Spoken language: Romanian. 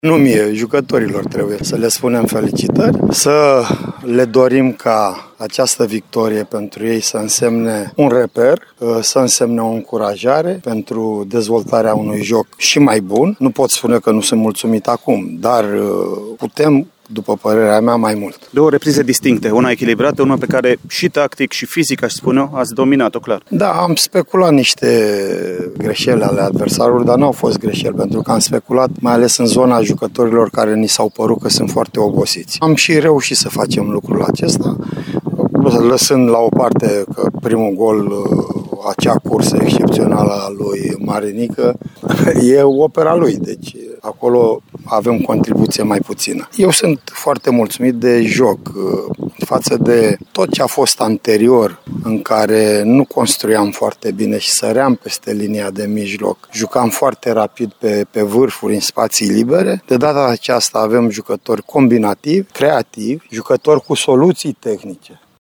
Nu mie, jucătorilor trebuie să le spunem felicitări, să le dorim ca această victorie pentru ei să însemne un reper, să însemne o încurajare pentru dezvoltarea unui joc și mai bun. Nu pot spune că nu sunt mulțumit acum, dar putem, după părerea mea, mai mult. Două reprize distincte, una echilibrată, una pe care și tactic și fizic, aș spune, ați dominat-o clar. Da, am speculat niște greșeli ale adversarului, dar nu au fost greșeli, pentru că am speculat mai ales în zona jucătorilor care ni s-au părut că sunt foarte obosiți. Am și reușit să facem lucrul acesta, lăsând la o parte că primul gol, acea cursă excepțională a lui Marinică, e opera lui, deci acolo avem contribuție mai puțină. Eu sunt foarte mulțumit de joc față de tot ce a fost anterior, în care nu construiam foarte bine și săream peste linia de mijloc. Jucam foarte rapid pe vârfuri, în spații libere. De data aceasta avem jucători combinativi, creativi, jucători cu soluții tehnice.